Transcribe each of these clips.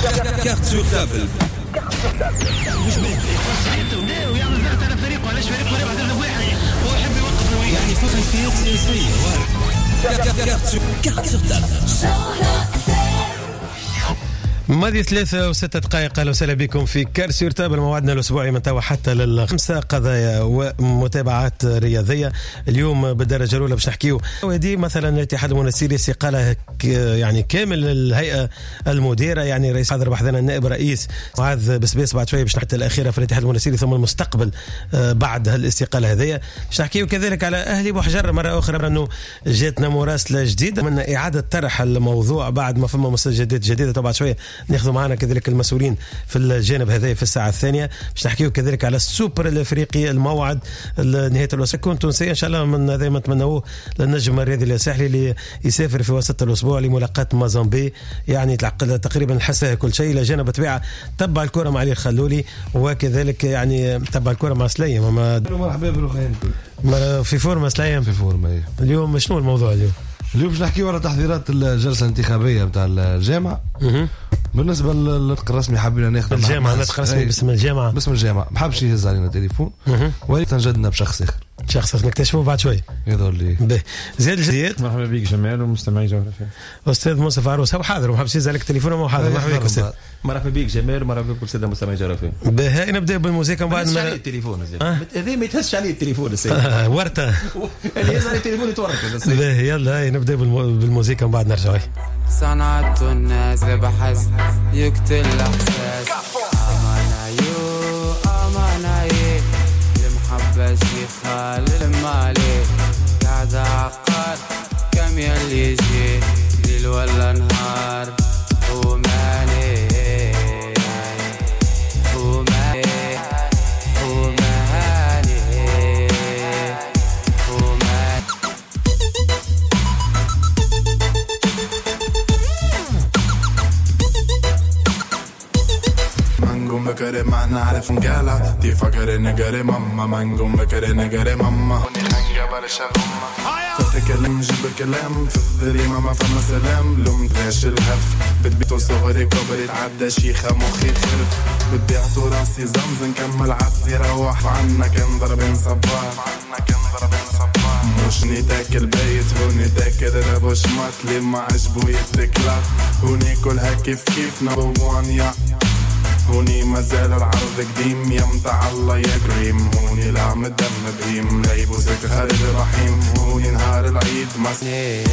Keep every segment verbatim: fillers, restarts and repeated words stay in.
كارت سور تابل. يعني فوق الفيض سياسية كارت سور تابل. ماضي ثلاثة وستة دقائق. أهلا وسهلا بكم في كارت سور تابل، موعدنا الأسبوعي من توا حتى للخمسة، قضايا ومتابعات رياضية. اليوم بالدرجة الأولى باش نحكيو ودي مثلا الاتحاد المنستيري استقالة يعني كامل الهيئة المديرة، يعني رئيس حاضر بحثنا النائب رئيس معاذ بسبيس بعد شوية باش نحكي الأخيرة في الاتحاد المنستيري، ثم المستقبل بعد هالاستقالة هذه باش نحكيو كذلك على أهلي بوحجر مرة أخرى، أنه جاتنا مراسلة جديدة من إعادة طرح الموضوع بعد ما فما مستجدات جديدة. طبعا شوية ناخذ معنا كذلك المسؤولين في الجانب هذا في الساعة الثانية باش نحكيو كذلك على السوبر الافريقي، الموعد نهاية الأسبوع كون تونسية ان شاء الله، من هذا ما نتمنوه للنجم الرياضي الساحلي اللي يسافر في وسط الاسبوع لملاقاة موزمبيق، يعني تقريبا حسها كل شيء. لجانب طبيعة تبع الكرة مع علي الخلولي، وكذلك يعني تبع الكرة مع سليم. مرحبا بروخين في فورما سليم. في فورما اليوم شنو الموضوع اليوم؟ اليوم باش نحكيو على تحضيرات الجلسة الانتخابية نتاع الجامعة. بالنسبة للنطق الرسمي حابين ناخذ الجامعة نطق رسمي باسم الجامعة باسم الجامعة، ما حابش يهز علينا تليفون ولكن تنجدنا بشخص آخر شخص آخر نكتشفوه بعد شوي. يظهر لي زياد الجديد. مرحبا بك جمال ومستمعي جوهرة اف ام. أستاذ مصطفى عروس هو حاضر وما حابش يهز عليك التليفون وما حاضر. مرحبا بك أستاذ. مرحبا بك جمال، مرحبا بكم سادة مستمعي جوهرة اف ام. باهي نبدأ بالموسيقى بعد ما عليه التليفون هذا ما يتهزش عليه التليفون السيد ورطة اللي يهز عليه التليفون يتورط. باهي يلا هاي نبدأ بالموسيقى بعد نرجع. صنعت الناس بحس يقتل الأحساس. أمانا يو أمانا يه المحبة شيخة للمالي قاعد عقار كم يلي يجي ليل ولا نهار ومالي ومالي ومالي ومالي منقوم بكري ما نعرف نقالة دي فكر نقري ماما منقوم بكري نقري ماما ونحنقبل شغمة فتكلم جيب كلام في الظليمة ما فما سلام لوم داش الهف بتبيتو صغري كبري تعدى شيخة مخي خرف بتبيعتو راسي زمزم كمل عسي روح عنا كان ضربين صبار عنا كان ضربين صبار مش تاكل بيت هوني تاكل رابو شمات لي ما عجبو يتكلات هوني كلها كيف كيف نبوانيا هوني مازال العرض قديم يا متاع الله يا كريم هوني لعم الدم بهيم لا يبوسك خالد الرحيم هوني نهار العيد مسلي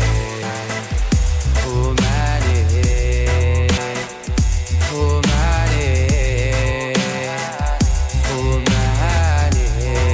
ومالي ومالي ومالي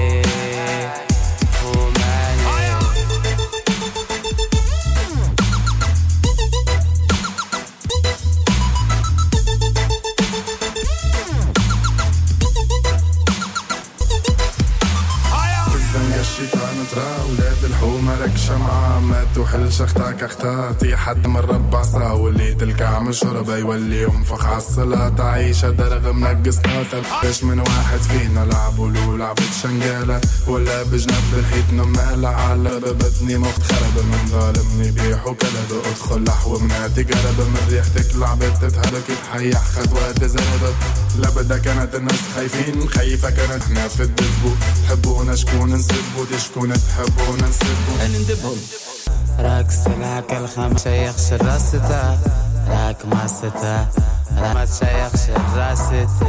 الشيطان ترى ولاد الحومة لك شمعة ما توحل شختك اختاتي حد من ربع ساعة واللي تلقى مشربة يولي ينفخ عالصلاة تعيش درغ منقص قاتل باش من واحد فينا لعبوا له لعبة شنقالة ولا بجنب الحيط نمالة على ببتني مخت خرب من ظالمني بيحو كلب ادخل لحو مناتي قرب من ريحتك لعبت تتهلك تحيح خطوات زربت لبدا كانت الناس خايفين خايفة كانت احنا في الدبو تحبونا شكون نسبو شكون تحبونا نسبو ندبهم راك سلاك الخمسة يخش الراسته راك ما سته راك ما تشيخش الراسته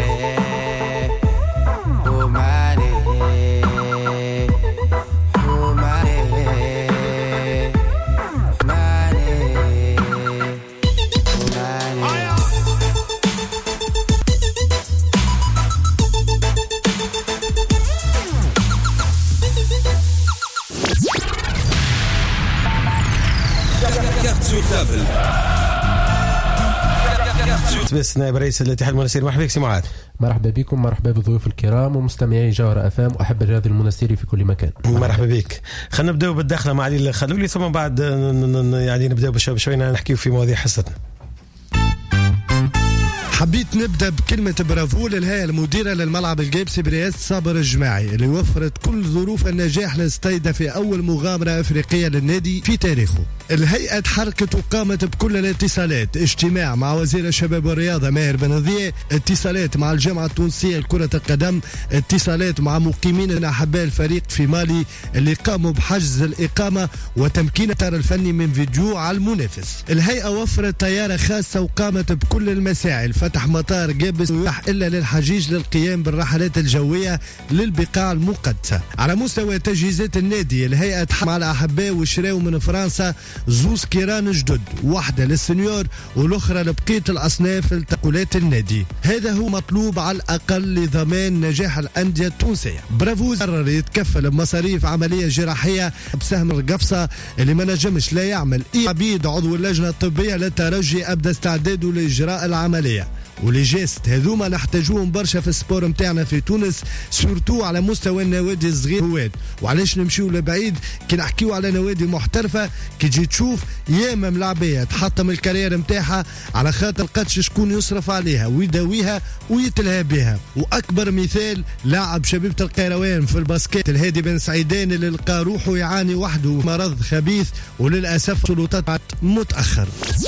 ومالي ومالي مالي ومالي كارت سور تابل. بس نائب رئيس الاتحاد المنستيري، مرحبا بك سي معاذ. مرحبا بكم، مرحبا بالضيوف الكرام ومستمعي جوهرة اف ام واحب الرياضي المنستيري في كل مكان. مرحبا بك. خلينا نبداو بالدخله مع علي الخلولي ثم بعد يعني نبداو بشوي بشوي نحكيو في مواضيع حصتنا. حبيت نبدا بكلمه برافو للهيئه المديره للملعب الجيبسي برئاسه صابر الجماعي اللي وفرت كل ظروف النجاح للستايدا في اول مغامره افريقيه للنادي في تاريخه. الهيئه تحركت وقامت بكل الاتصالات، اجتماع مع وزير الشباب والرياضه ماهر بن ضياء، اتصالات مع الجامعه التونسيه لكره القدم، اتصالات مع مقيمين احباء الفريق في مالي اللي قاموا بحجز الاقامه وتمكين الإطار الفني من فيديو على المنافس. الهيئه وفرت طياره خاصه وقامت بكل المساعي، فتح مطار جابس ويح الا للحجيج للقيام بالرحلات الجويه للبقاع المقدسه. على مستوى تجهيزات النادي الهيئه تحكم على احباء وشراو من فرنسا زوز كيران جدد، واحده للسنيور والاخرى لبقيه الاصناف لتقولات النادي. هذا هو مطلوب على الاقل لضمان نجاح الانديه التونسيه. برافو قرر يتكفل بمصاريف عمليه جراحيه بسهم القفصه اللي ما نجمش لا يعمل اي عبيد عضو اللجنه الطبيه للترجي ابدا استعداده لاجراء العمليه. ولي جيست هذوما نحتاجوهم برشا في السبور متاعنا في تونس، سورتو على مستوى النوادي الصغير هواد. وعلاش نمشيو لبعيد كي نحكيو على نوادي محترفه، كي تجي تشوف ياما ملاعبيه تحطم الكارير متاعها على خاطر قدش شكون يصرف عليها ويداويها ويتلهى بها. واكبر مثال لاعب شبيبه القيروان في الباسكيت الهادي بن سعيدان اللي لقى روحه يعاني وحده مرض خبيث وللاسف سلطات متاخر.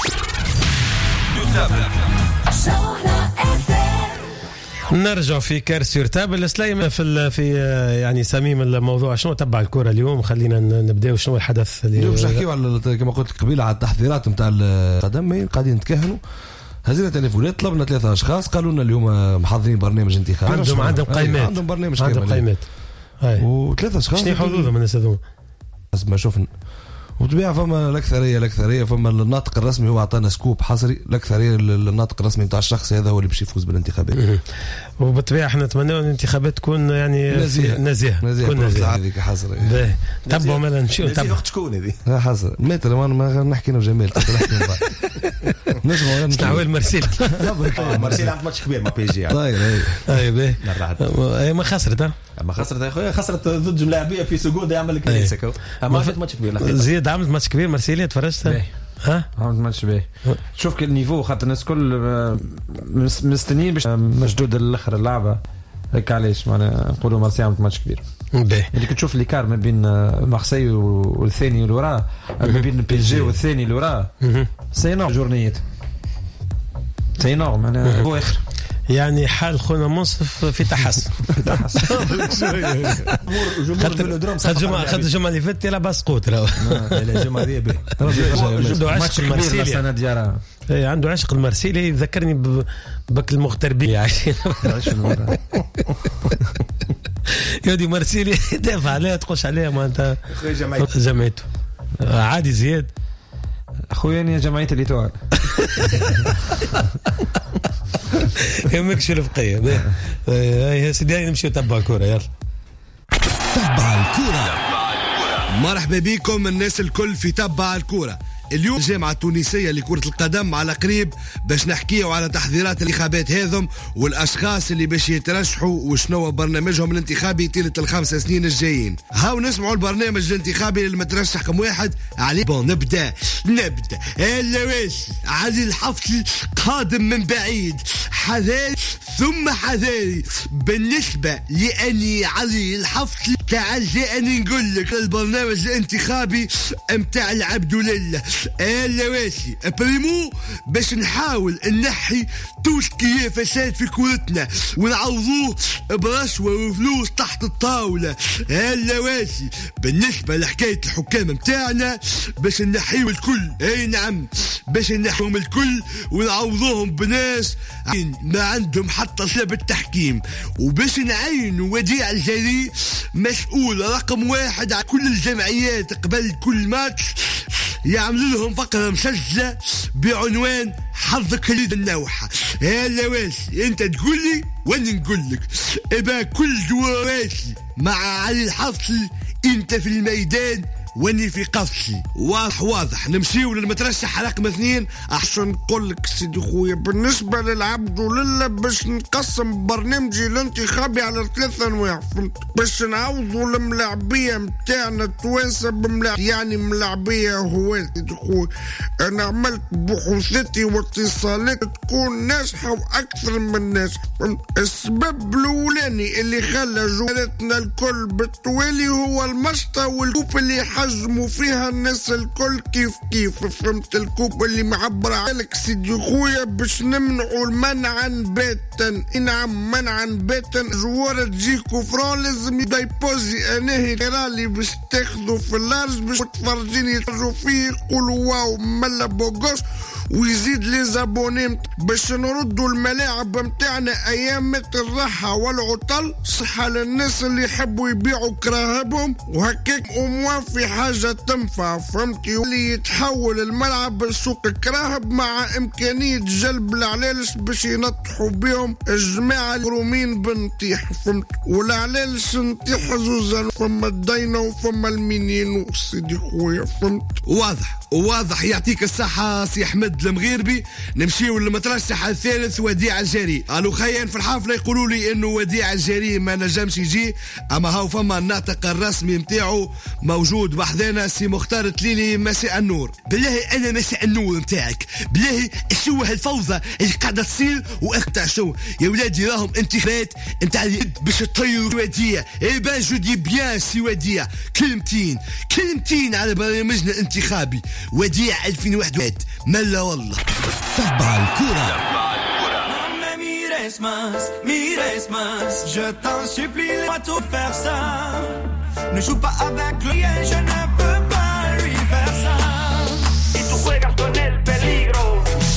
نرجع في كارسير تابل سليم في في يعني سميم الموضوع. شنو تبع الكره اليوم؟ خلينا نبداو. شنو الحدث اليوم؟ باش نحكيو على كما قلت قبيله على التحضيرات نتاع القدم، قاعدين نتكهنوا. هزينا تليفونات، طلبنا ثلاثه اشخاص قالوا لنا اليوم محضرين برنامج انتخابي، عندهم عندهم قائمات، عندهم برنامج عندهم قائمات وثلاثه اشخاص. شنو حظوظهم الناس هذوما؟ حسب ما شفنا وطبيعة فما الأكثرية الأكثرية فما الناطق الرسمي هو أعطانا سكوب حصري، الأكثرية الناطق الرسمي بتاع الشخص هذا هو اللي باش يفوز بالانتخابات. وبالطبيعة احنا نتمنى أن الانتخابات تكون يعني نزيهة نزيهة تكون نزيهة. هذيك حصري تبعوا مالا نمشيو نتبعوا شكون هذه؟ لا حصري متر ما نحكي له جمال نسمعوا نسمعوا مرسيل مرسيل عملت ماتش كبير مع بي جي. طيب طيب اي ما خسرت ها ما خسرت يا اخويا، خسرت ضد ملاعبيه في سجود يعمل لك هيك. ما عملت ماتش كبير. زياد عملت ماتش كبير مرسيلية تفرجت ها عملت ماتش باهي. شوف كل النيفو خاطر الناس كل مستنيين باش مشدود الاخر اللعبه هيك. علاش معناها نقولوا مرسي عملت ماتش كبير باهي. اللي كتشوف لي كار ما بين مارسي والثاني اللي وراه، ما بين بي جي والثاني اللي وراه، سي نو جورنيت سي نو معناها هو اخر يعني حال خونا منصف في تحسن في تحسن. خد جمعة خد الجمعة اللي فاتت يلعب سقوط لا الجمعة دي به عنده عشق المرسيلي. اي عنده عشق المرسيلي يذكرني بك المغتربين يعني. يودي مرسيلي دافع عليها تقش عليها ما انت جمعيته عادي. زياد اخويا يا جمعية الليتوال يهمك شو الفقية. يا سيدي نمشي نتبع الكورة. يلا تبع الكورة. مرحبا بكم الناس الكل في تبع الكورة. اليوم الجامعة التونسية لكرة القدم على قريب باش نحكيو على تحضيرات الانتخابات هذم والاشخاص اللي باش يترشحوا وشنو برنامجهم الانتخابي طيلة الخمس سنين الجايين. هاو نسمعوا البرنامج الانتخابي للمترشح كم واحد علي. بون نبدا نبدا اللواسي علي الحفل قادم من بعيد، حذاري ثم حذاري. بالنسبة لأني علي الحفل تعال جاءني نقول لك البرنامج الانتخابي متاع العبد لله اللواسي. بريمو باش نحاول نحي توش كيه فساد في كورتنا ونعوضوه برشوة وفلوس تحت الطاولة اللواسي. بالنسبة لحكاية الحكام متاعنا باش نحيو الكل، اي نعم باش نحيهم الكل ونعوضوهم بناس ما عندهم حتى صلة بالتحكيم، وباش نعينوا وديع الجري مسؤول رقم واحد على كل الجمعيات قبل كل ماتش يعملوا لهم فقرة مسجلة بعنوان حظك ليد النوحة. يا لواسي انت تقول لي وانا نقول لك ابا كل جواراتي مع علي الحفل انت في الميدان واني في قفصي. واضح واضح. نمشيو للمترشح رقم اثنين. احسن نقول لك سيدي خويا بالنسبه للعبد ولله باش نقسم برنامجي الانتخابي على ثلاثة انواع، فهمت؟ باش نعوضوا الملاعبيه متاعنا التوانسه بملاعب، يعني ملاعبيه هواه سيدي خويا. انا عملت بحوثاتي واتصالات تكون ناجحه واكثر من ناجحه، فهمت؟ السبب الاولاني اللي خلى جولاتنا الكل بالتوالي هو المشطه والكوب اللي يحجموا فيها الناس الكل كيف كيف، فهمت؟ الكوب اللي معبر عليك سيدي خويا باش نمنعوا المنعا باتا. نعم منعا باتا. جوار تجي كفران لازم يبدا يبوزي اناهي رالي باش تاخذوا في اللارج باش تفرجيني يتفرجوا فيه يقولوا واو ملا بوغوش ويزيد لي زابوني باش نردوا الملاعب متاعنا ايام الراحه والعطل صحه للناس اللي يحبوا يبيعوا كراهبهم وهكاك اموا في حاجه تنفع، فهمتي؟ اللي يتحول الملعب لسوق كراهب مع امكانيه جلب العلالش باش ينطحوا بهم الجماعه الرومين بنطيح، فهمت؟ والعلالش نطيح زوزا، فما الدينه وفما المنين سيدي خويا، فهمت؟ واضح واضح. يعطيك الصحة سي أحمد المغيربي. نمشيو للمترشح الثالث وديع الجاري. قالوا خيان في الحافلة يقولوا لي إنه وديع الجاري ما نجمش يجي، أما هاو فما الناطق الرسمي متاعه موجود بحذانا سي مختار تليلي. مساء النور. بالله أنا مساء النور متاعك. بالله شو هالفوضى اللي قاعدة تصير وأقطع شو يا ولادي؟ راهم انتخابات نتاع باش تطيروا وديع. إيه بان جو دي بيان سي وديع. كلمتين كلمتين على برنامجنا الانتخابي وديع ألفين وواحد وواحد. ملا والله. تبع الكرة. Mires más, mires más. Je t'en supplie, laisse-moi tout faire ça. Ne joue pas avec lui et je ne peux pas lui faire ça. Y tú juegas con el peligro.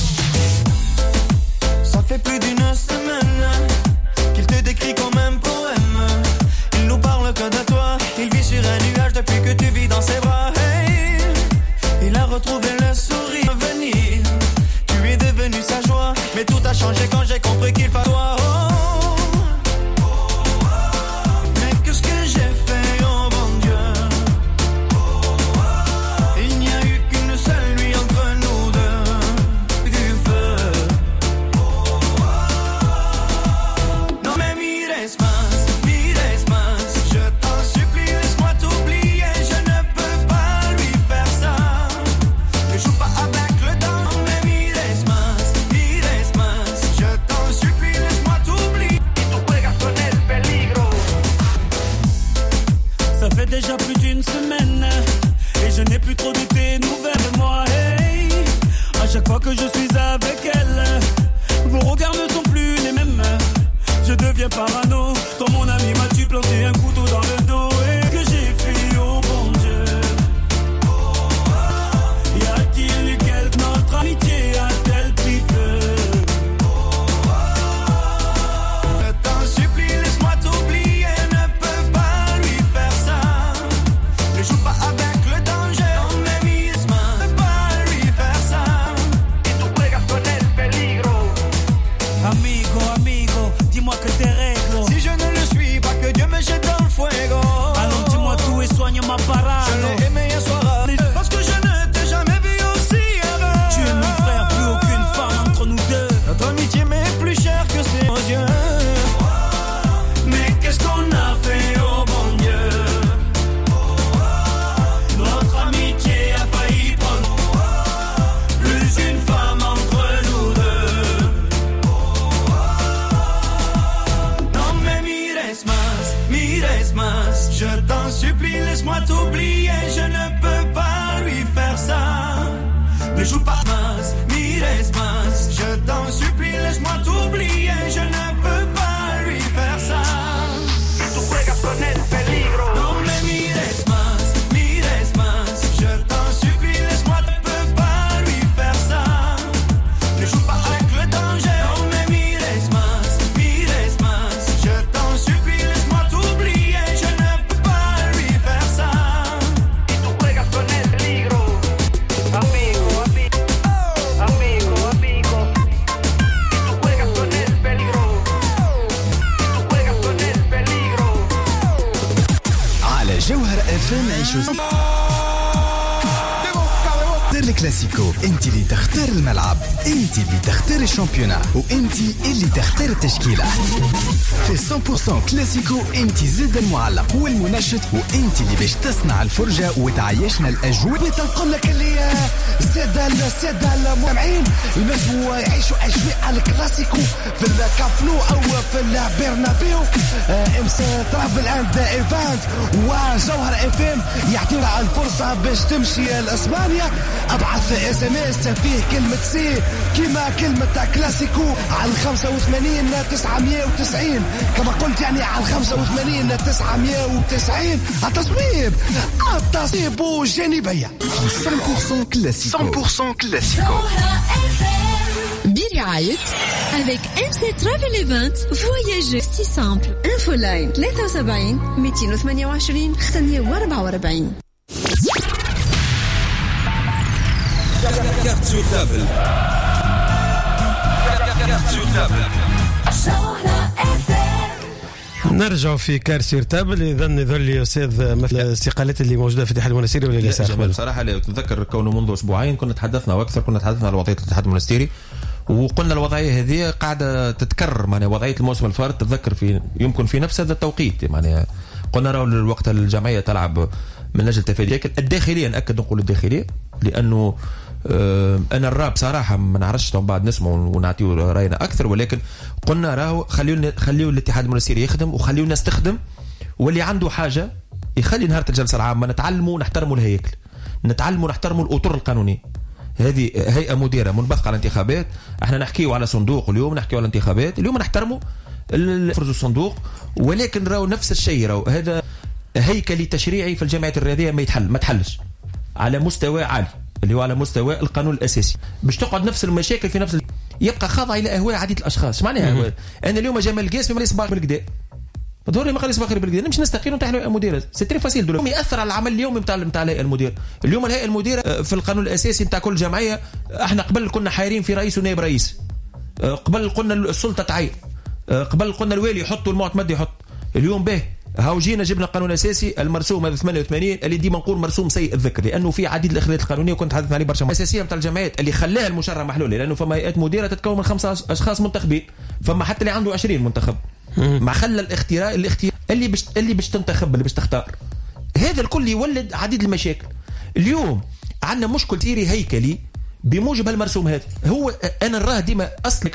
Ça fait plus d'une semaine qu'il te décrit comme un poème. Il nous parle que de toi. Il vit sur un nuage depuis que tu vis dans ses bras. Hey, il a retrouvé le sourire venir. Tu es devenu sa joie. Mais tout a changé quand j'ai compris qu'il fallait toi. Oh, oh, oh, mais qu'est-ce que j'ai fait, oh bon Dieu. Oh, oh, il n'y a eu qu'une seule nuit entre nous deux. Du feu. Oh, oh, non mais mires más, mires más. Je t'en supplie, laisse-moi t'oublier. Je ne peux pas lui faire ça. Ne joue pas avec le dent. Mais mires más, mires más. Je t'en supplie, laisse-moi t'oublier. Y tú juegas con el peligro. Ça fait déjà plus d'une semaine et je n'ai plus trop de tes nouvelles de moi. Hey, à chaque fois que je suis avec elle, vos regards ne sont plus les mêmes. Je deviens parano. Toi mon ami m'as-tu planté un couteau dans le dos et que j'ai fui au bon Dieu. Y a-t-il eu quelque notre amitié a-t-elle pris feu? Je t'en supplie, laisse-moi t'oublier. Ne peux pas lui faire ça. Ne joue pas avec le danger. On m'est mis main. Ne peux pas lui faire ça. Y tú juegas con el peligro. Amigo, amigo, dis-moi que t'es réglo. Si je ne le suis pas, que Dieu me jette dans le fuego. Alors dis-moi tout et soigne ma parade. Je l'ai aimé un soir parce que je ne t'ai jamais vu aussi heureux. Tu es mon frère, plus aucune femme entre nous deux. Notre amitié m'est plus chère que ses yeux. Mais qu'est-ce qu'on a fait, oh bon Dieu. Notre amitié a failli prendre plus une femme entre nous deux. Non mais mires más, mires más. Je t'en supplie, laisse-moi t'oublier. Je ne peux pas lui faire ça. Ne joue pas más, mires más. Je t'en supplie, laisse-moi t'oublier. Je ne peux pas lui faire ça. Y tú juegas con el peligro. No me mires más, mires más. Je t'en supplie, laisse-moi, ne peux pas lui faire ça. Ne joue pas avec le danger. No me mires más, mires más. Je t'en supplie, laisse-moi t'oublier. Je ne peux pas lui faire ça. Y tú juegas con el peligro. Amigo, amigo, amigo, amigo. Y tú juegas con el peligro. Y tú juegas con el peligro. على جوهر اف ام عيشوا الكلاسيكو، انت اللي تختار الملعب، انت اللي تختار الشامبيونا، وانت اللي تختار التشكيلة. في مية بالمية كلاسيكو انت زد المعلق والمنشط، وانت اللي باش تصنع الفرجة وتعيشنا الأجواء. بتنقل لك اللي السادة السادة المستمعين ينجموا يعيشوا أجواء الكلاسيكو في الكابلو أو في البرنابيو. ام سي ترافل اند ايفنت وجوهر اف ام يعطينا الفرصة باش تمشي لإسبانيا. ابعث اس ام اس فيه كلمة سي كما كلمة كلاسيكو على خمسة وثمانين تسعمية وتسعين، كما قلت يعني على خمسة وثمانين تسعمية وتسعين. التصويب التصويب جانبية مية بالمية كلاسيكو مية بالمية كلاسيكو برعاية avec إم سي Travel Event Voyager si simple. Info line ثلاثة وسبعين مئتين وثمانية وعشرين خمسمية وأربعة وأربعين. كارت سور تابل كارت سور تابل نرجع في كارسير تابل. اذا يظل لي استاذ مثل الاستقالات اللي موجوده في الاتحاد المنستيري ولا لا؟ لا بصراحه لا تتذكر كونه منذ اسبوعين كنا تحدثنا واكثر كنا تحدثنا على وضعيه الاتحاد المنستيري، وقلنا الوضعيه هذه قاعده تتكرر. معناها وضعيه الموسم الفارط تتذكر في يمكن في نفس هذا التوقيت. معناها قلنا راهو الوقت الجمعيه تلعب من اجل تفادي، لكن الداخليه ناكد نقول الداخليه لانه آه انا الراب صراحه ما نعرفش من بعد نسمع ونعطيو راينا اكثر، ولكن قلنا راهو خليونا خليو الاتحاد المنستيري يخدم وخليونا نستخدم، واللي عنده حاجه يخلي نهار الجلسه العامه نتعلموا ونحترموا الهيكل، نتعلموا ونحترموا الاطر القانونيه. هذه هيئه مديره منبثقه على الانتخابات، احنا نحكيوا على صندوق اليوم، نحكيوا على الانتخابات اليوم، نحترموا فرز الصندوق، ولكن راهو نفس الشيء. راهو هذا هيكلي تشريعي في الجامعات الرياضيه ما يتحل ما تحلش على مستوى عالي اللي هو على مستوى القانون الاساسي، باش تقعد نفس المشاكل في نفس ال... يبقى خاضع الى اهواء عديده الاشخاص. معناها اهواء انا اليوم جمال القاسمي ما يصبغ بالكدا دوري ما قال يصبغ بالكدا، نمشي نستقيل ونتاع مدير سي تري فاسيل دول ياثر على العمل اليومي نتاع نتاع الهيئه المدير. اليوم الهيئه المديره في القانون الاساسي نتاع كل جمعيه، احنا قبل كنا حايرين في رئيس ونائب رئيس، قبل قلنا السلطه تعير، قبل قلنا الوالي يحط والمعتمد يحط. اليوم به هاو جينا جبنا قانون اساسي المرسوم هذا ثمانية وثمانين اللي ديما نقول مرسوم سيء الذكر، لانه في عديد الاخلاقيات القانونيه وكنت حدثنا عليه برشا. الاساسيه نتاع الجمعيات اللي خلاها المشرع محلول، لانه فما هيئات مديره تتكون من خمسه اشخاص منتخبين، فما حتى اللي عنده عشرين منتخب، ما خلى الاختيار الاختيار اللي باش اللي باش تنتخب اللي باش تختار. هذا الكل يولد عديد المشاكل. اليوم عندنا مشكل سيري هيكلي بموجب هالمرسوم هذا. هو انا نراه ديما اصلا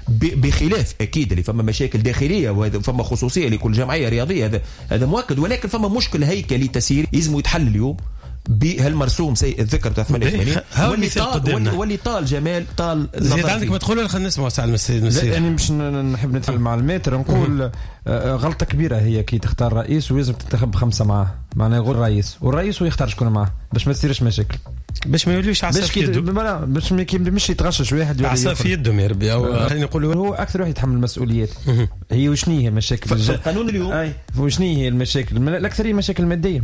بخلاف اكيد اللي فما مشاكل داخليه وهذا فما خصوصيه لكل جمعيه رياضيه، هذا هذا مؤكد، ولكن فما مشكل هيكلي تسيري لازم يتحل اليوم بهالمرسوم سيء الذكر تاع ثمانية وثمانين واللي طال واللي طال جمال طال زيد عندك ما تقولوا خلينا نسمعوا ساعه المسير. يعني مش نحب نتكلم مع المتر نقول غلطه كبيره هي كي تختار رئيس ولازم تنتخب خمسه معاه، معناه يقول رئيس والرئيس ويختار شكون معاه باش ما تصيرش مشاكل، باش ما يوليوش عصا في يده، باش ما مش يتغشش واحد عصا في يدهم يا ربي. او خلينا نقولوا هو اكثر واحد يتحمل المسؤوليات. هي وشني هي مشاكل في القانون اليوم؟ اي وشني هي المشاكل؟ الاكثريه مشاكل ماديه،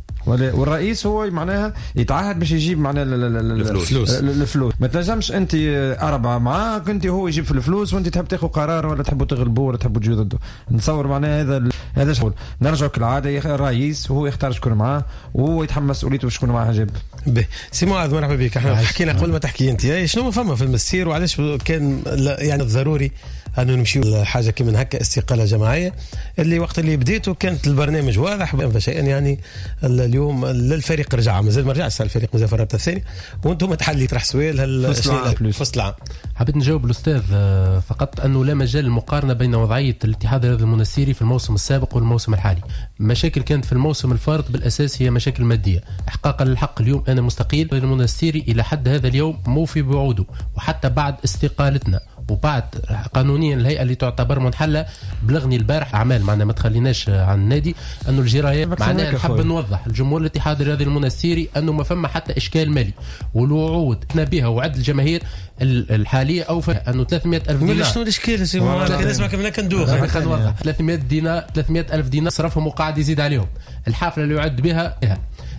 والرئيس هو معناها يتعهد باش يجيب معناها الفلوس الفلوس ما تنجمش انت اربعه معاك انت هو يجيب في الفلوس وانت تحب تاخذ قرار ولا تحبوا تغلبوا ولا تحبوا تجوا ضده. نتصور معناها هذا هذا شغل. نرجعوا كالعاده الرئيس وهو يختار شكون معاه وهو يتحمل مسؤوليته شكون معاه جاب به. سي معاذ مرحبا بك. احنا حكينا قبل ما تحكي انت شنو فما في المسير وعلاش كان يعني ضروري أنه نمشيو لحاجة كمن هكا استقالة جماعية اللي وقت اللي بديته كانت البرنامج واضح فشيئا يعني اليوم للفريق رجع مازال ما رجعش الفريق مازال في الرابطة الثانية وانتم تحلي طرح سؤال هل فصل العام. حبيت نجاوب الأستاذ فقط أنه لا مجال للمقارنة بين وضعية الاتحاد الرياضي المنستيري في الموسم السابق والموسم الحالي. مشاكل كانت في الموسم الفارط بالأساس هي مشاكل مادية. إحقاقا للحق اليوم أنا مستقيل المنستيري إلى حد هذا اليوم موفي بوعوده وحتى بعد استقالتنا وبعد قانونيا الهيئه اللي تعتبر منحله بلغني البارح اعمال معنا ما تخليناش عن النادي انه الجرايات معناها نحب نوضح الجمهور الاتحاد الرياضي المنستيري انه ما فما حتى اشكال مالي والوعود كنا بها وعد الجماهير الحاليه او انه ثلاثمئة ألف دينار. شنو الاشكال سي مالك نسمع كيف كندوخ ثلاثمئة دينار ثلاثمئة ألف دينار صرفهم وقاعد يزيد عليهم. الحفله اللي يعد بها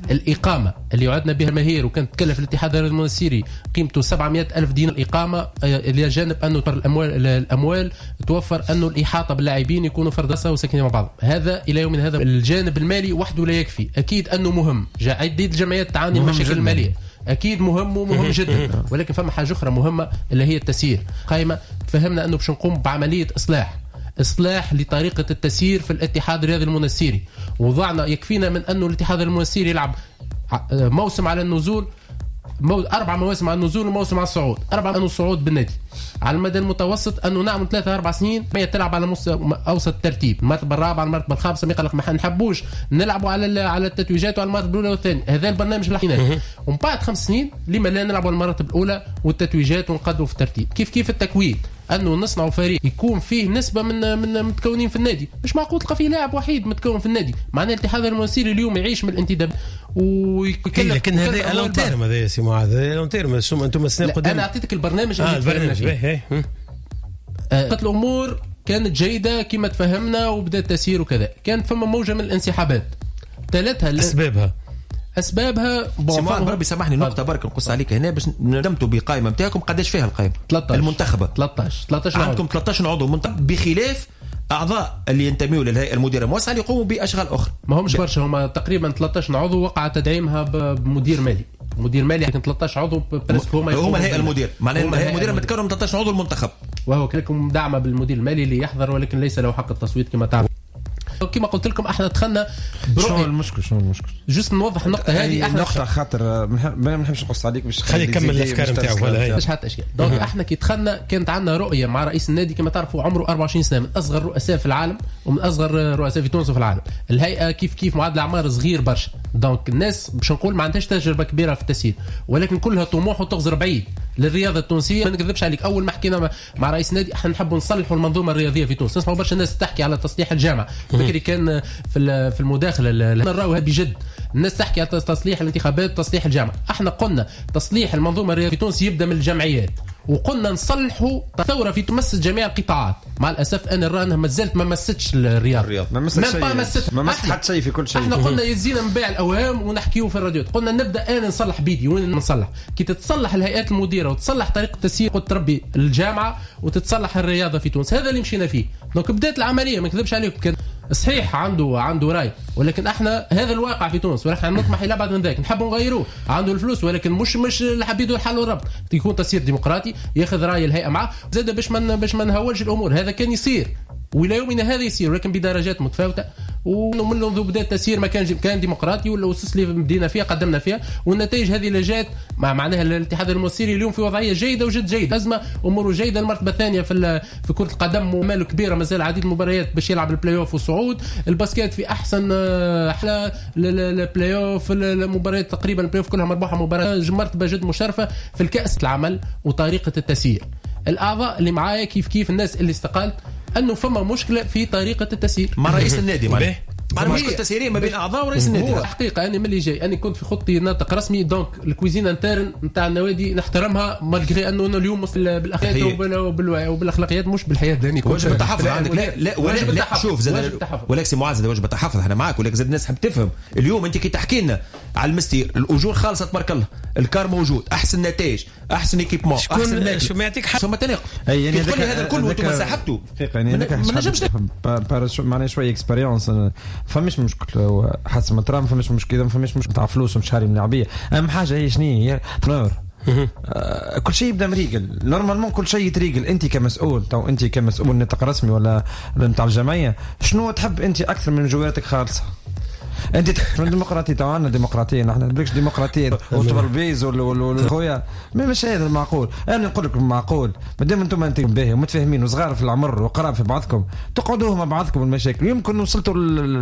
الإقامة اللي وعدنا بها المهير وكانت تكلف الاتحاد المنسيري قيمته سبعمائة ألف دينار الإقامة، إلى جانب أنه الأموال الأموال توفر أنه الإحاطة باللاعبين يكونوا فردسة وساكنين مع بعض. هذا إلى يومنا هذا الجانب المالي وحده لا يكفي، أكيد أنه مهم. جاء عدة الجمعيات تعاني من مشاكل المالية، أكيد مهم ومهم جدا، ولكن فما حاجة أخرى مهمة اللي هي التسيير. قائمة فهمنا أنه باش نقوم بعملية إصلاح إصلاح لطريقة التسيير في الاتحاد الرياضي المنسيري. وضعنا يكفينا من أنه الاتحاد المنسيري يلعب موسم على النزول، مو... أربع مواسم على النزول وموسم على الصعود، أربع أنه الصعود بالنادي على المدى المتوسط أنه نعمل ثلاثة أربع سنين ما تلعب على مس... أوسط ترتيب، المرتبة الرابعة المرتبة الخامسة، ما يقلق ما نحبوش نلعبوا على ال... على التتويجات وعلى المرتبة الأولى والثانية. هذا البرنامج الحينات، ومن بعد خمس سنين لما لا نلعبوا على المرتبة الأولى والتتويجات ونقدموا في الترتيب. كيف كيف التكوين انه نصنعوا فريق يكون فيه نسبه من من متكونين في النادي، مش معقول تلقى فيه لاعب وحيد متكون في النادي. معناه الاتحاد المنسيري اليوم يعيش من الانتداب ويكلف. لكن هذا لون تيرم، هذا يا سي معاذ لون تيرم. انتم السنه قدام انا اعطيتك البرنامج اللي آه البرنامج فيه. آه الامور كانت جيده كما تفهمنا وبدا التسيير وكذا. كانت فما موجه من الانسحابات ثلاثها اسبابها اسبابها سمعان بربي سامحني نقطه برك نقص عليك هنا باش ندمتوا بقائمه نتاعكم قداش فيها القائمه ثلاثة عشر المنتخبه ثلاثة عشر عندكم ثلاثة عشر عضو منتخب بخلاف اعضاء اللي ينتميوا للهيئه المديره الموسعه اللي يقوموا باشغال اخرى. ما همش برشا، هم تقريبا ثلاثة عشر عضو وقع تدعيمها بمدير مالي مدير مالي لكن ثلاثة عشر عضو برسك هما هم الهيئه المدير معناها الهيئه المديره متكونه من ثلاثة عشر عضو المنتخب وهو كلكم دعمه بالمدير المالي اللي يحضر ولكن ليس له حق التصويت كما تعرف. كما قلت لكم احنا دخلنا شنو المشكل شنو المشكل جست نوضح النقطه هذه. احنا نقطه خاطر ما نحبش نقص عليك باش خلي يكمل الافكار نتاعو ولا هي مش حتى اشكال. دونك احنا كي دخلنا كانت عندنا رؤيه مع رئيس النادي كما تعرفوا عمره أربعة وعشرين سنه، من اصغر رؤساء في العالم ومن اصغر رؤساء في تونس وفي العالم. الهيئه كيف كيف معدل اعمار صغير برشا، دونك الناس باش نقول ما عندهاش تجربه كبيره في التسيير ولكن كلها طموح وتغزر بعيد للرياضه التونسيه. ما نكذبش عليك، اول ما حكينا مع رئيس النادي احنا نحبوا نصلحوا المنظومه الرياضيه في تونس. نسمعوا برشا الناس تحكي على تصليح الجامعه، بكري كان في في المداخله نراوها بجد الناس تحكي على تصليح الانتخابات تصليح الجامعه. احنا قلنا تصليح المنظومه الرياضيه في تونس يبدا من الجمعيات، وقلنا نصلحوا ثوره في تمس جميع القطاعات. مع الاسف انا نرى انها ما زالت ما مستش الرياض الرياض ما مست شيء ما مست حتى شيء في كل شيء. احنا قلنا يزينا نبيع الاوهام ونحكيوا في الراديو، قلنا نبدا انا نصلح بيدي. وين نصلح؟ كي تتصلح الهيئات المديره وتصلح طريقه التسيير وتربي الجامعه وتتصلح الرياضه في تونس. هذا اللي مشينا فيه. دونك بدات العمليه ما نكذبش عليكم، كان صحيح عنده عنده راي ولكن احنا هذا الواقع في تونس ونحن نطمح الى بعد من ذلك. نحبوا نغيروه، عنده الفلوس ولكن مش مش الحبيب الحل والربط. يكون تسيير ديمقراطي ياخذ راي الهيئه معه زاد باش ما باش ما نهولش الامور. هذا كان يصير والى يومنا هذا يصير ولكن بدرجات متفاوته. ومن منذ بدايه التسيير ما كان كان ديمقراطي ولا اسس اللي بدينا فيها قدمنا فيها، والنتائج هذه اللي جات مع معناها الاتحاد المنسيري اليوم في وضعيه جيده وجد جيده. ازمه اموره جيده، المرتبه الثانيه في في كره القدم وماله كبيره، مازال عديد المباريات باش يلعب البلاي اوف والصعود. الباسكيت في احسن حاله البلاي اوف، المباريات تقريبا البلاي اوف كلها مربوحه، مباراه مرتبه جد مشرفه في الكاس. العمل وطريقه التسيير الاعضاء اللي معايا كيف كيف الناس اللي استقالت انه فما مشكله في طريقه التسيير مع رئيس النادي. معناه مع مشكله تسييريه ما بين اعضاء ورئيس النادي. هو حقيقه انا ملي جاي انا كنت في خطي ناطق رسمي، دونك الكويزين انترن نتاع النوادي نحترمها مالغري انه انا اليوم بالاخلاقيات وبالاخلاقيات مش بالحياه. داني واجب التحفظ عندك. لا لا ولا لا شوف زاد ولكن سي معاذ واجب التحفظ احنا معاك، ولكن زاد الناس حاب تفهم. اليوم انت كي تحكي لنا على المستير الاجور خالصه تبارك الله، الكار موجود، احسن نتائج، احسن ايكيبمون، احسن شو ما يعطيك حق ثم تناقض. يعني تقول لي هذا الكل وانتم سحبتوا يعني ما نجمش معناها شويه اكسبيريونس. فمش مشكل حسب ما ترى ما فماش مشكله، ما فماش مشكل تاع فلوس ومشاري من العبيه. اهم حاجه هي شنو هي فلور. آه كل شيء يبدا مريقل نورمالمون، كل شيء يتريقل. انت كمسؤول تو انت كمسؤول نطاق رسمي ولا نتاع الجمعيه شنو تحب انت اكثر من جواتك خالصه؟ انت تحكم الديمقراطيه تاعنا ديمقراطيه نحن بريكش ديمقراطيه وتبربيز ولا خويا مش هذا المعقول. انا نقول لكم معقول مادام انتم انتم باهي ومتفاهمين وصغار في العمر وقراب في بعضكم تقعدوه مع بعضكم المشاكل. يمكن وصلتوا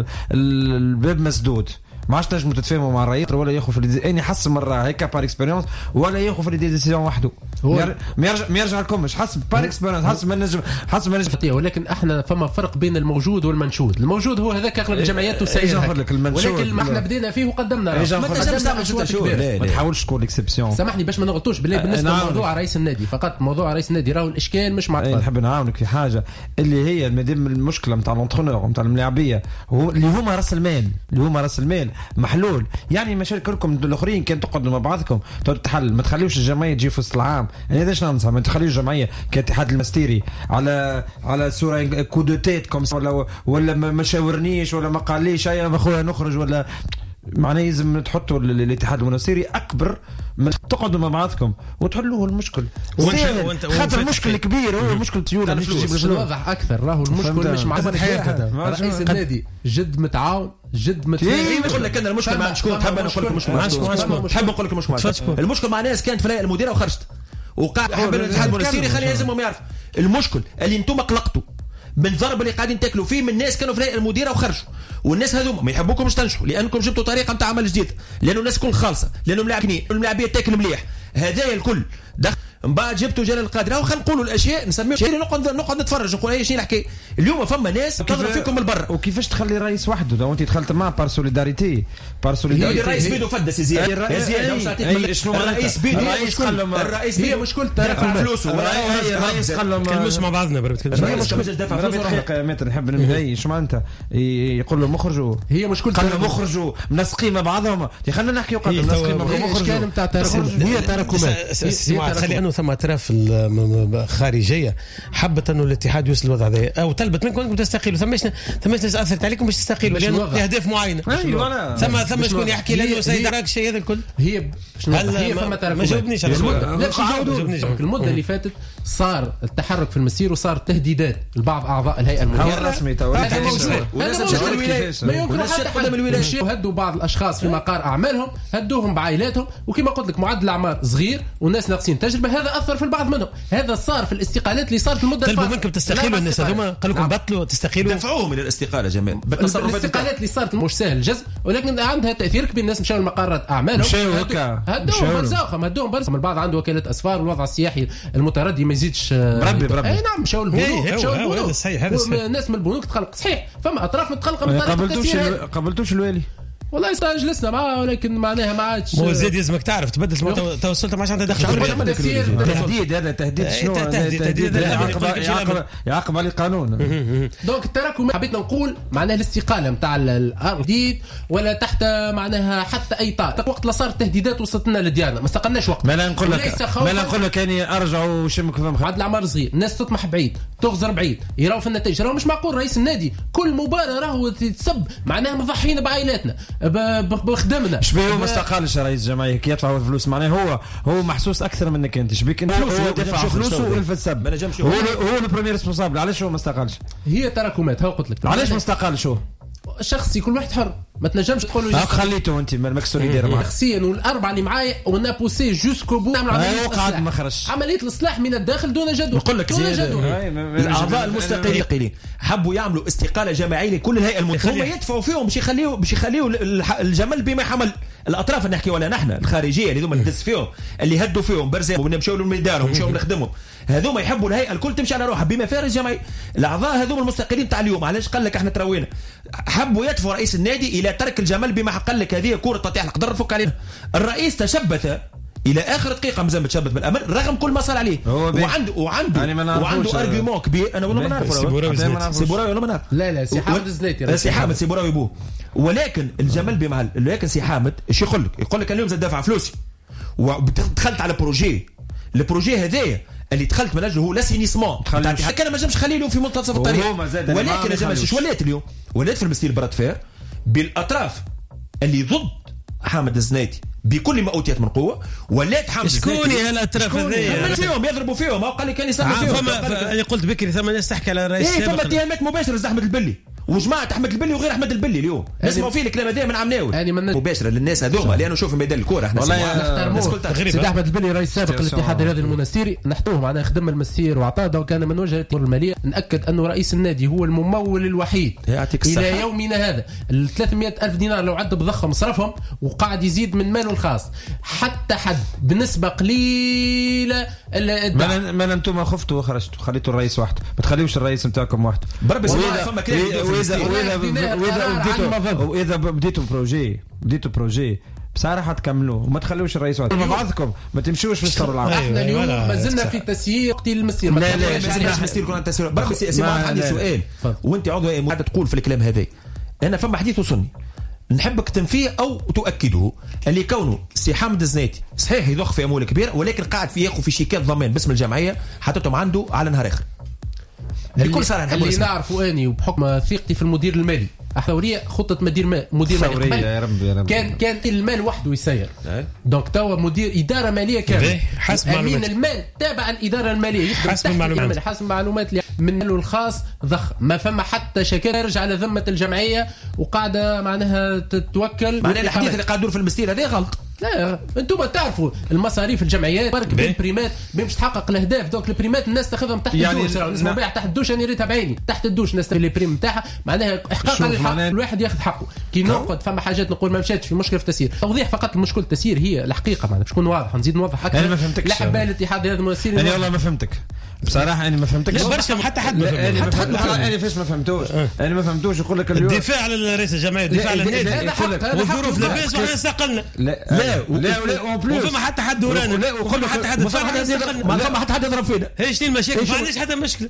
الباب مسدود ما عادش تنجموا تتفاهموا مع الرئيس ولا ياخذ في اني حس مره هيك بار اكسبيريونس ولا ياخذ في ديسيجن وحده. ما يرجع ما يرجع لكمش حسب بار اكسبيريونس حسب ما نجم حسب ما نجم. ولكن احنا فما فرق بين الموجود والمنشود. الموجود هو هذاك اغلب الجمعيات تسير، ولكن ما احنا بدينا فيه وقدمنا. ما تنجمش تعمل شو تشوف. ما تحاولش تكون اكسبسيون. سامحني باش ما نغلطوش بالله بالنسبه لموضوع رئيس النادي فقط. موضوع رئيس النادي راهو الاشكال مش مع نحب نعاونك في حاجه اللي هي المدام المشكله نتاع لونترونور نتاع الملاعبيه هو اللي هما راس المال اللي هما راس المال محلول. يعني مشاكلكم الاخرين كان تقعدوا مع بعضكم تحل، ما تخليوش الجمعيه تجي في وسط العام. يعني هذاش ننصح، ما تخليوش الجمعيه كاتحاد المستيري على على صوره كودوتيت كوم ولا ولا ما شاورنيش ولا ما قاليش يا اخويا نخرج، ولا معناه لازم تحطوا الاتحاد المنستيري اكبر من تقعدوا مع بعضكم وتحلوا المشكل. خاطر المشكل كبير، هو مشكل طيور مش تجيب الفلوس. واضح اكثر راهو المشكل مش مع رئيس النادي جد متعاون جد متفاهم. ايه نقول لك انا المشكل مع شكون؟ تحب انا نقول لك المشكل مع شكون؟ تحب نقول لك المشكل مع شكون؟ المشكل مع ناس كانت في الهيئه المديره وخرجت وقاعد حب الاتحاد المنستيري خلي لازمهم يعرف المشكل اللي انتم قلقتوا من ضرب اللي قاعدين تاكلوا فيه من ناس كانوا في الهيئه المديره وخرجوا، والناس هذوما ما يحبوكمش تنجحوا لانكم جبتوا طريقه نتاع عمل جديد، لانه الناس كل خالصه، لانه ملاعبين الملاعبيه تاكل مليح. هذايا الكل دخل من بعد جبتوا جلال القادري. او خلينا نقولوا الاشياء نسميها شيء، نقعد نقعد نتفرج نقول اي شيء نحكي. اليوم فما ناس تضرب فيكم من برا. وكيفاش تخلي الرئيس وحده؟ لو انت دخلت معه بار سوليداريتي بار سوليداريتي الرئيس بيدو فدس زياد الرئيس بيدو الرئيس هي مشكلة ترى فلوسه. الرئيس خلهم كلمش مع بعضنا برا الرئيس مش دافع فلوسه متر نحب نمدي شو معناتها يقول لهم اخرجوا. هي مشكلة خلهم يخرجوا منسقين مع بعضهم. خلينا نحكي وقت منسقين مع بعضهم الاشكال نتاع التراكمات. هي تراكمات خلي انه ثم اطراف خارجيه حبت انه الاتحاد يوصل الوضع هذا او طلبت منكم انكم تستقيلوا. ثماش ثماش ناس اثرت عليكم باش تستقيلوا لانه اهداف معينه. ايوه ثم ثم شكون يحكي لانه سيد راك الشيء هذا الكل. هي هي فما تراكمات ما جاوبنيش على المده. المده اللي فاتت صار التحرك في المسير وصار تهديدات لبعض اعضاء الهيئه المديره الرسمي تو ما يمكن قدام الولايه هدوا بعض الاشخاص في مقار اعمالهم، هدوهم بعائلاتهم، وكما قلت لك معدل الاعمار صغير والناس ناقصين تجربه. هذا اثر في البعض منهم. هذا صار في الاستقالات اللي صارت المده طلبوا منكم تستقيلوا الناس هذوما، قالوا لكم بطلوا تستقيلوا دفعوهم الى الاستقاله جمال. الاستقالات اللي صارت مش سهل الجزء، ولكن عندها تاثير كبير. الناس مشاو لمقرات اعمالهم مشاو هكا هدوهم برزاقهم هدوهم برزاقهم. البعض عنده وكاله اسفار والوضع السياحي المتردي ما يزيدش بربي بربي. اي نعم مشاو البنوك مشاو البنوك. هذا صحيح هذا صحيح. الناس من البنوك تقلق صحيح. فما اطراف متقلقه من طريقه التسيير. قبلتوش الوالي والله جلسنا معاه ولكن معناها ما عادش. مو زيد لازمك تعرف تبدل توصلت ما عادش عندها دخل. تهديد هذا تهديد شنو تهديد يعاقب يعاقب على القانون. دونك التراكم حبيت نقول معناها الاستقاله نتاع الجديد ولا تحت معناها حتى اي طاقه. وقت لا صارت تهديدات وصلت لنا لديانا ما استقلناش وقت. ما نقول لك ما نقول لك اني ارجع وشمك فم عاد الاعمار صغير. الناس تطمح بعيد تغزر بعيد يراو في النتائج. راهو مش معقول رئيس النادي كل مباراه راهو تسب معناها مضحين بعائلاتنا بخدمنا. شبيه ما استقالش رئيس الجمعيه كي يدفعوا الفلوس معناه هو هو محسوس اكثر منك انت. شبيك انت هو دفع فلوسه والفسب هو هو البريمير ريسبونسابل. علاش هو ما استقالش؟ هي تراكمات. ها قلت لك علاش ما استقالش هو شخصي. كل واحد حر ما تنجمش تقول له خليته انت ماك سوليدير معاه شخصيا. والاربعه اللي معايا ونا بوسي جوسكو بو نعمل عمليه اصلاح ما خرجش عمليه الاصلاح من الداخل دون جدوى. نقول لك الاعضاء المستقلين حبوا يعملوا استقاله جماعيه لكل الهيئه المنتخبه يدفعوا فيهم باش يخليوا باش يخليوا الجمل بما حمل الاطراف نحكي ولا نحن الخارجيه اللي هذوما ندس فيهم اللي هدوا فيهم برزاق ونمشيو للميدان ونمشيو نخدمهم. هذوما يحبوا الهيئه الكل تمشي على روحها بما فارس جماعي. الاعضاء هذوما المستقلين تاع اليوم علاش قال لك احنا تروينا حبوا يدفعوا رئيس النادي الى ترك الجمل بما قال لك هذه كره تطيح نقدر نفك علينا. الرئيس تشبث الى اخر دقيقه مازال متشبث بالامان رغم كل ما صار عليه. وعنده وعنده يعني وعنده ارجيومون كبير. انا والله ما نعرف سيبوراوي ولا ما نعرف. لا لا سي حامد الزنيتي سي حامد سيبوراوي بوه. ولكن الجمل بمعل لكن سي حامد ايش يقول لك؟ يقول لك اليوم زاد دافع فلوسي ودخلت على بروجي. البروجي هذايا اللي دخلت من اجله هو لاسينيسمون. كان ما جامش خليه له في منتصف الطريق. ولكن يا جماعه ايش ولات اليوم؟ ولات في المسير براد فير بالاطراف اللي ضد حامد الزنيتي بكل ما اوتيت من قوه. ولات حامد الزنيتي شكون هالاطراف هذيا فيهم يضربوا فيهم. ما قال لي كان يسمع فيهم. انا قلت بكري ثم ناس تحكي على الرئيس السابق. ايه فما اتهامات مباشره لأحمد البلي وجماعه احمد البلي وغير احمد البلي اليوم نسمعوا فيه الكلام هذا من عمناوي يعني من مباشره للناس هذوما لانه شوف ميدان الكوره احنا نحترموه. سيد احمد البلي رئيس سابق الاتحاد الرياضي المنستيري نحتوه معناه خدم المسير وعطاه وكان من وجهه الماليه. ناكد انه رئيس النادي هو الممول الوحيد الى يومنا هذا. ال ثلاثمئة ألف دينار لو عد بضخم مصرفهم وقاعد يزيد من ماله الخاص حتى حد بنسبه قليله. ما انتم خفتوا وخرجتوا خليتوا الرئيس وحده. ما تخليوش الرئيس نتاعكم وحده. واذا واذا واذا بديتوا بروجي بديتوا بروجي بصراحه تكملوه وما تخلوش الرئيس وحده مع بعضكم. ما تمشوش في الشر العام. احنا اليوم ما زلنا في تسيير قتيل المسير. لا لا مازلناش مسير كون تسيير. برك سي عندي سؤال وانت عضو قاعد تقول في الكلام هذا. انا فما حديث وصلني نحبك تنفيه او تؤكده اللي كونه سي حامد الزناتي صحيح يضخ في اموال كبيره ولكن قاعد في ياخذ في شيكات ضمان باسم الجمعيه حطتهم عنده على نهار اخر. بكل صراحه اللي نعرفه اني وبحكم ثقتي في المدير المالي ثوريه خطه مدير ما مدير مالي يا رب يا رب كان كان المال وحده يسير دونك توا مدير اداره ماليه كامله حسب معلومات المال تابع الاداره الماليه حسب المعلومات حسب المعلومات اللي من الخاص ضخ ما فما حتى شكاير يرجع على ذمه الجمعيه وقاعده معناها تتوكل معناها الحديث اللي قاعد يدور في المستير هذا غلط. لا انتم تعرفوا المصاريف الجمعيات برك بالبريمات باش تحقق الاهداف دونك البريمات الناس تاخذهم تحت يعني الدوش نسمع بها تحت الدوش انا ريتها بعيني تحت الدوش الناس اللي بريم نتاعها معناها احقاق الحق الواحد ياخذ حقه كي نقعد فما حاجات نقول ما مشاتش في مشكله في التسيير توضيح فقط المشكله التسيير هي الحقيقه معناها باش نكون واضح نزيد نوضح اكثر. انا ما فهمتكش لا حبال الاتحاد هذا المؤسسين انا والله ما فهمتك بصراحه انا ما فهمتكش برشا حتى حد ما فهمتش حتى حد انا فاش ما فهمتوش انا ما فهمتوش يقول لك اليوم الدفاع على رئيس الجمعيه الدفاع على النادي والظروف لاباس واحنا استقلنا لا لا لا وفما حتى حد ورانا لا وقول حتى حد ما فما حتى حد يضرب فينا هي شنو المشاكل ما عنديش حتى مشكله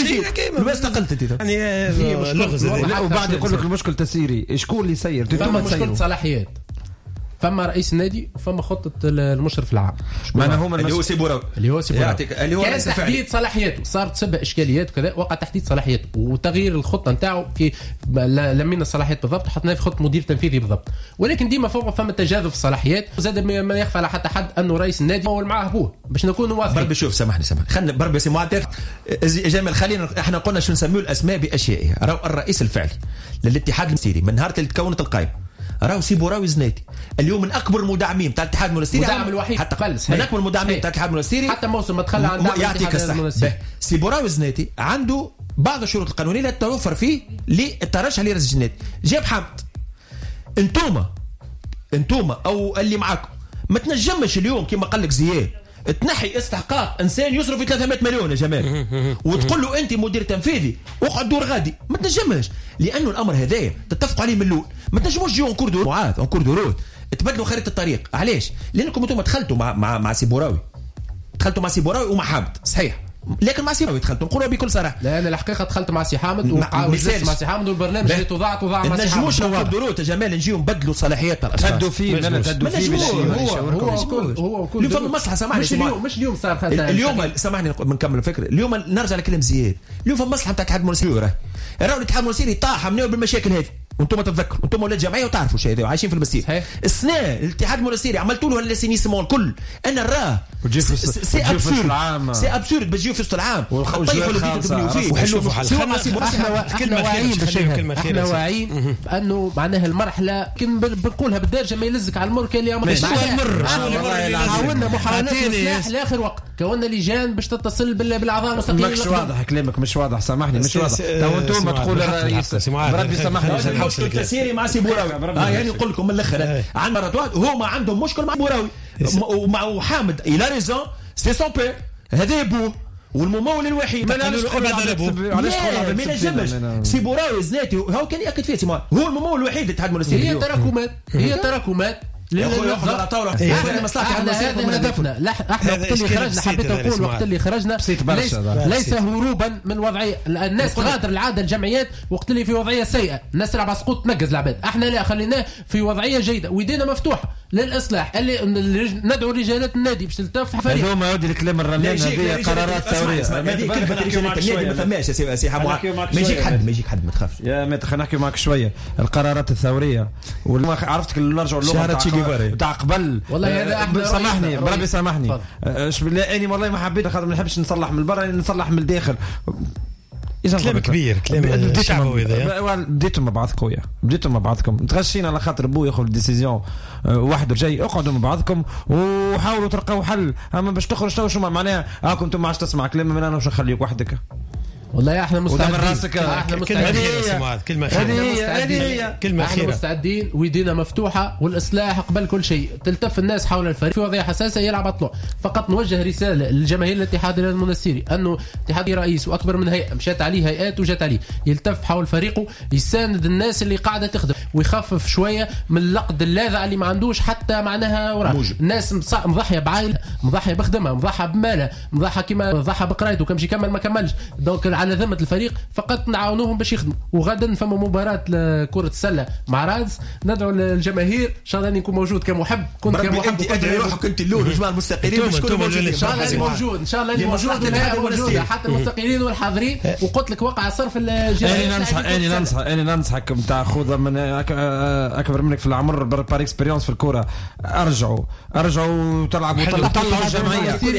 ما استقلت انت يعني لغز وبعد يقول لك المشكل تسيري شكون اللي يسير فما مشكله صلاحيات فما رئيس النادي وفما خطه المشرف العام ما هو اللي هو سيبوراوي اللي هو سيبوراوي اللي هو كان تحديد صلاحياته صارت سبع اشكاليات وكذا وقع تحديد صلاحياته وتغيير الخطه نتاعو في لمينا الصلاحيات بالضبط حطيناه في خطه مدير تنفيذي بالضبط ولكن ديما فوق فما تجاذب في الصلاحيات وزاد ما يخفى على حتى حد انه رئيس النادي هو معاه ابوه باش نكونوا واضحين. بربي شوف سامحني سامحني خلينا بربي سي معترف جمال خلينا احنا قلنا شو نسميه الاسماء باشيائها. راهو الرئيس الفعلي للاتحاد المسيري من نهار اللي تكونت القائمه راهو سيبوراوي زناتي اليوم من اكبر المدعمين تاع الاتحاد المنستيري المدعم الوحيد حتى فلس من اكبر المدعمين تاع الاتحاد المنستيري حتى موسم ما تخلى عن دعم يعطيك الصحه. سيبوراوي زناتي عنده بعض الشروط القانونيه اللي توفر فيه للترشح لرئيس النادي. جاب حمد انتوما انتوما او اللي معاكم ما تنجمش اليوم كما قال لك زياد تنحي استحقاق انسان يصرف في ثلاثمائة مليون يا جمال وتقول له انت مدير تنفيذي اقعد دور غادي ما تنجمش لانه الامر هذايا تتفقوا عليه من الاول. ما تنجموش تجيو انكور دور معاد انكور دورات تبدلوا خريطه الطريق. علاش؟ لانكم انتم دخلتوا مع مع مع سيبوراوي دخلتوا مع سيبوراوي ومع حامد صحيح لكن مع سيبوراوي دخلتوا نقولوا بكل صراحه. لا انا الحقيقه دخلت مع سي حامد وجلست مع سي حامد والبرنامج اللي توضع توضع مع سي حامد. نجموش نقول دورات يا جمال نجيو نبدلوا صلاحيات الاشخاص تدوا فيه لا تدوا فيه هو هو هو كل فما مصلحه. سامحني مش اليوم مش اليوم صار اليوم سامحني بنكمل الفكره. اليوم نرجع لكلام زياد اليوم فما مصلحه تاع الاتحاد المنستيري راهي راهو الاتحاد المنستيري طاح منو بالمشاكل هذه وانتم تتذكروا انتم ولاد جمعيه وتعرفوا الشيء هذا وعايشين في المسير. السنه الاتحاد المنستيري عملتوا له الاسينيسمون الكل انا راه سي ابسورد سي ابسورد بتجيو في وسط العام طيحوا له تبنيوا فيه وحلوا احنا كلمه واعيين احنا واعيين انه معناها المرحله كن بنقولها بالدارجه ما يلزك على المر كان اليوم حاولنا محاولات الاصلاح لاخر وقت كونا لجان باش تتصل بالاعضاء المستقلين. مش واضح كلامك مش واضح سامحني مش واضح تو انتم تقول الرئيس بربي سامحني مشكل تسيري مع سيبوراوي اه يعني نقول لكم من الاخر عن مرات واحد هما عندهم مشكل مع بوراوي ومع حامد الى ريزون سي سون بير هذا ابوه والممول الوحيد علاش تقول علاش تقول ما ينجمش سيبوراوي زناتي هو كان ياكد فيه سيما هو الممول الوحيد للاتحاد المنستيري. هي تراكمات هي تراكمات هذا هدفنا. احنا وقت اللي خرجنا حبيت نقول وقت اللي خرجنا ليس, ليس هروبا من وضعيه الناس تغادر العاده الجمعيات وقت اللي في وضعيه سيئه الناس تلعب على سقوط تنقز العباد. احنا لا خليناه في وضعيه جيده ويدينا مفتوحه للاصلاح اللي ندعو رجالات النادي باش تلتف فريق. هذوما يودي الكلام الرلان هذه قرارات ثوريه ما فماش يا سي حمو ما يجيك حد ما يجيك حد ما تخافش يا مات خلينا نحكي معك شويه. القرارات الثوريه عرفتك نرجعوا اللغه تاع قبل والله هذا احنا سامحني بربي سامحني اش بالله اني والله ما حبيت خاطر ما نحبش نصلح من برا نصلح من الداخل. كلام كبير كلام شعبوي هذا. بديتوا مع بعضكم يا بديتوا مع بعضكم تغشينا على خاطر بو ياخذ ديسيزيون وحده جاي اقعدوا مع بعضكم وحاولوا تلقاو حل. اما باش تخرج تو شو معناها راكم انتم ما عادش تسمع كلام من انا واش نخليك وحدك والله احنا مستعدين احنا مستعدين كلمه خير هذه كلمه خير مستعدين ويدينا مفتوحه والاصلاح قبل كل شيء. تلتف الناس حول الفريق في وضعيه حساسه يلعب اطلع. فقط نوجه رساله للجماهير الاتحاد المنستيري انه اتحاد رئيس واكبر من هيئه مشات عليه هيئات وجات عليه يلتف حول فريقه يساند الناس اللي قاعده تخدم ويخفف شويه من اللقد اللاذع اللي ما عندوش حتى معناها وراه. الناس مضحيه بعائله مضحيه بخدمها مضحيه بمالها مضحيه كما مضحيه بقرايته كمشي يكمل ما كملش. دونك على ذمه الفريق فقط نعاونوهم باش يخدموا. وغدا فما مباراه كره السله مع رادس، ندعو الجماهير ان شاء الله نكون موجود كمحب. كنت كمحب ادعي روحك انت الاول وجماعه المستقلين باش تكونوا موجودين ان شاء الله. موجود ان شاء الله موجود موجود حتى المستقلين والحاضرين. وقلت لك وقع صرف الجماهير. انا ننصح انا ننصح انا ننصحك نتاع خوذه من اكبر منك في العمر بار اكسبيريونس في الكوره، ارجعوا ارجعوا تلعبوا طلعوا الجمعيه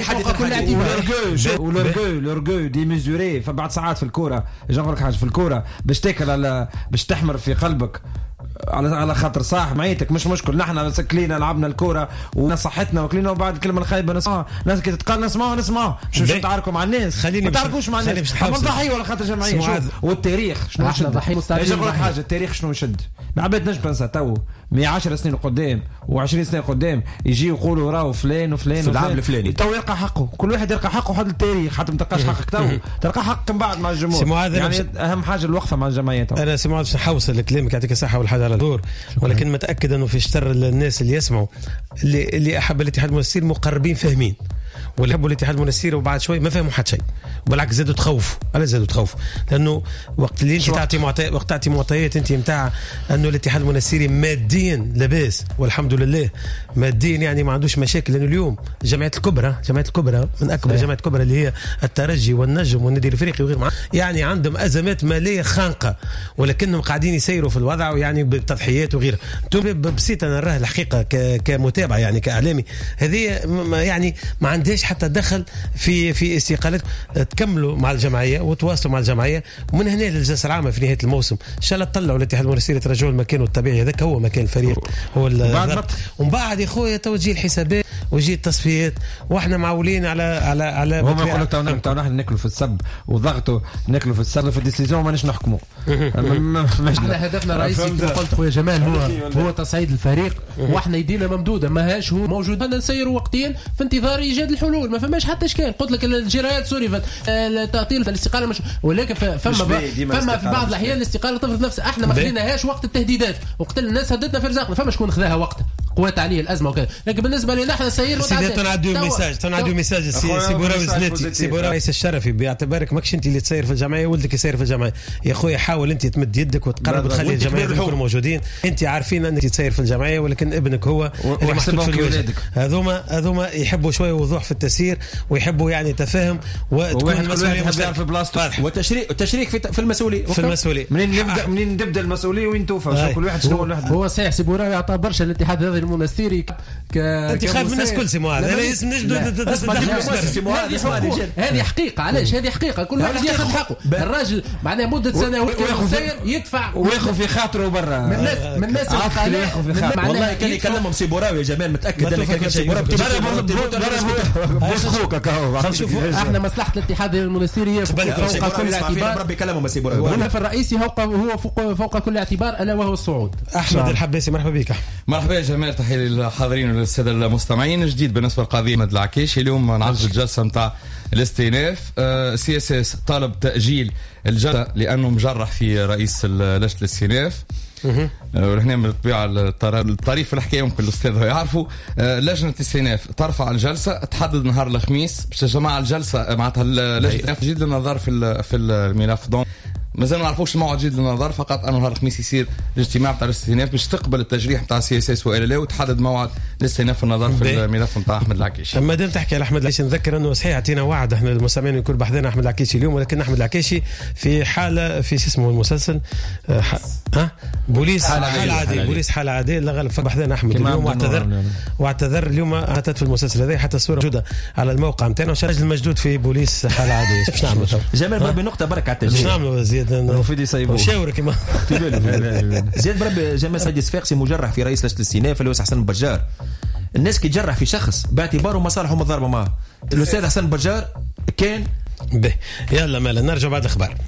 ولورجو لورجو دي ميزوري. فبعد ساعات في الكوره جنقولك حاجه في الكوره باش تاكل على باش تحمر في قلبك على على خاطر صح معيتك مش مشكل. نحن سكلينا لعبنا الكوره ونصحتنا وكلينا وبعد كلمه الخايبه نسمعها ناس كي تتقال نسمعوا نسمعوا مش مش نتعاركوا مع الناس. خليني ما تعاركوش مع الناس هم ضحيه ولا خاطر جمعيه. والتاريخ شنو يشد؟ نقول لك حاجه التاريخ شنو يشد؟ العباد نجم ننسى تو مية عشر سنين قدام و20 سنه قدام يجي يقولوا راهو فلان وفلان في العام الفلاني تو يلقى حقه. كل واحد يلقى حقه حد التاريخ حتى ما تلقاش حقك تو تلقى حقك من بعد مع الجمهور. يعني اهم حاجه الوقفه مع الجمعيه. انا سي معاذ باش نحوصل لكلامك يعطيك الصحه والحاجه على الدور، ولكن متاكد انه في شطر الناس اللي يسمعوا اللي, اللي احب الاتحاد المنستيري مقربين فاهمين، واللي يحبوا الاتحاد المنستيري وبعد شوي ما فهموا حتى شيء، بالعكس زادوا تخوفوا. على زادوا تخوفوا لانه وقت اللي انت تعطي معطيات وقت تعطي معطيات انت نتاع انه الاتحاد المنستيري ماديا لاباس والحمد لله ماديا يعني ما عندوش مشاكل. لانه اليوم الجمعيات الكبرى جمعيات الكبرى من اكبر الجمعيات الكبرى اللي هي الترجي والنجم والنادي الافريقي وغير يعني عندهم ازمات ماليه خانقه، ولكنهم قاعدين يسيروا في الوضع ويعني بالتضحيات وغيرها. بسيط انا نراه الحقيقه كمتابع يعني كاعلامي هذه يعني ما عندهاش حتى دخل في في استقالات. تكملوا مع الجمعيه وتواصلوا مع الجمعيه ومن هنا للجلسه العامه في نهايه الموسم ان شاء الله تطلعوا الاتحاد المنستيري ترجعوا المكان الطبيعي. هذاك هو مكان الفريق هو ومن بعد يا خويا توجيه الحسابات وجي التصفيات واحنا معولين على على على هم يقولوا تو تو نحن ناكلوا في السب وضغطوا ناكلوا في السب في الديسيزيون ماناش نحكموا. احنا هدفنا الرئيسي كما قلت خويا جمال هو هو تصعيد الفريق واحنا يدينا ممدوده ماهاش هو موجود. انا نسيروا وقتيا في انتظار ايجاد الحلول ما فماش حتى اشكال. قلت لك الجرايات سوري التعطيل الاستقاله مش ولكن فما فما في بعض الاحيان الاستقاله تفرض نفسها. احنا ما خليناهاش وقت التهديدات وقت الناس هدتنا في رزقنا فما شكون خذاها وقتها قوات عليه الازمه وكذا. لكن بالنسبه لنا احنا سير سيدي تنعدوا ميساج تنعدوا ميساج سي بوراوي زلاتي سي بوراوي رئيس الشرفي باعتبارك ماكش انت اللي تسير في الجمعيه ولدك يسير في الجمعيه. يا اخويا حاول انت تمد يدك وتقرب وتخلي الجمعيه يكونوا موجودين. انت عارفين انك تسير في الجمعيه ولكن ابنك هو اللي محطوط في الوجه. هذوما هذوما يحبوا شويه وضوح في التسيير ويحبوا يعني تفاهم وتكون المسؤوليه في بلاصته والتشريك التشريك في في المسؤوليه في المسؤوليه منين نبدا منين تبدا المسؤوليه وين توفى كل واحد شنو الواحد. هو صحيح سي بوراوي يعطى برشا الاتحاد هذا المنستيري ك انت خايف من الناس كل سي معاذ انا اسم نجد سي معاذ هذه حقيقه. علاش هذه حقيقه كل واحد ياخذ حقه. الراجل معناه مده سنوات سير يدفع وياخذ في خاطره برا من الناس من الناس والله كان يكلمهم سي بوراوي يا جمال متاكد انك كان سي بوراوي احنا مصلحه الاتحاد المنستيري هي فوق كل اعتبار. ربي كلامهم سي بوراوي والهدف الرئيسي هو هو فوق فوق كل اعتبار الا وهو الصعود. احمد الحباسي مرحبا بك. مرحبا يا جمال تحيه للحاضرين وللساده المستمعين. جديد بالنسبه لقضيه احمد العكاشي اليوم نعرض الجلسه نتاع الاستئناف. سي اس اس طالب تاجيل الجلسه لانه مجرح في رئيس لجنه الاستئناف. وهنا من الطبيعه الطريف في الحكايه يمكن الاستاذ يعرفوا. لجنه الاستئناف ترفع الجلسه تحدد نهار الخميس باش يا جماعه الجلسه معناتها لجنه جديد للنظر في في الملف. دون مازال ما نعرفوش الموعد جديد للنظر فقط انه نهار الخميس يصير الاجتماع تاع الاستئناف باش تقبل التجريح نتاع سي اس اس والا لا وتحدد موعد الاستئناف النظر في الملف نتاع احمد العكاشي. ما دام تحكي على احمد العكاشي نذكر انه صحيح اعطينا وعد احنا المستمعين يكون بحثنا احمد العكاشي اليوم ولكن احمد العكاشي في حاله في اسمه المسلسل ها بوليس حاله عاديه بوليس حاله عاديه لا غالب بحثنا احمد اليوم واعتذر واعتذر اليوم اتت في المسلسل هذا حتى الصوره موجوده على الموقع نتاعنا وشارج المجدود في بوليس حاله عاديه. ايش نعمل جمال بربي نقطه برك على التسجيل. ايش نعملوا زياد في وشاورك كما زياد بربي جمال سيد صفاقسي مجرح في رئيس لجنه الاستئناف اللي هو حسن البجار. الناس كي تجرح في شخص باعتباره مصالحه متضاربه معه. الاستاذ حسن البجار كان به. يلا مالا نرجع بعد الاخبار.